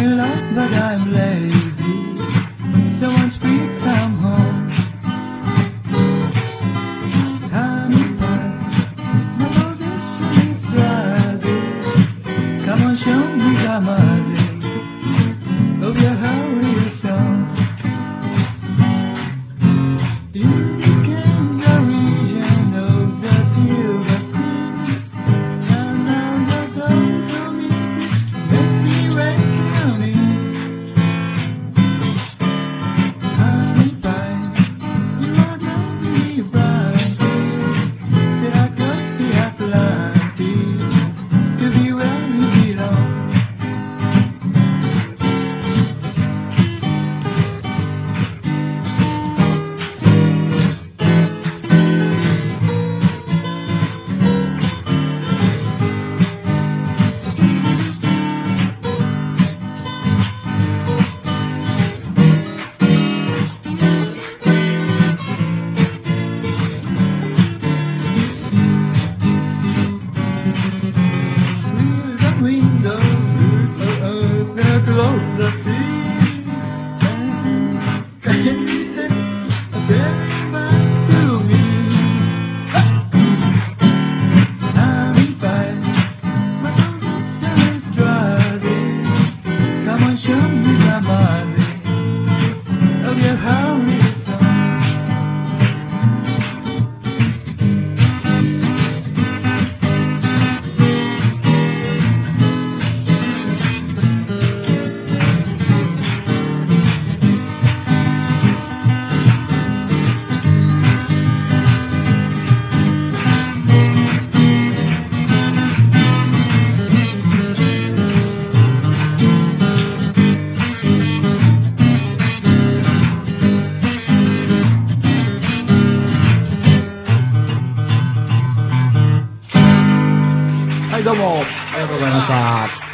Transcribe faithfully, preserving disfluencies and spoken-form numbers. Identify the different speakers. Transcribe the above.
Speaker 1: love, but I'm lazy. So once we come home, honey pie, my position is driving. Come on, show me the money. Oh yeah, how you sound. You became the region of the silver sea. And now you're close to me, make me rain on me. Honey pie, you are driving me bright. Said I crossed the Atlantic to be where you belong. Window, open and close the sea. Can you say, get back to me? Honey pie, my position is driving. Come on, show me the money. Oh yeah, how it sounds.
Speaker 2: はい、どうも、ありがとうございました。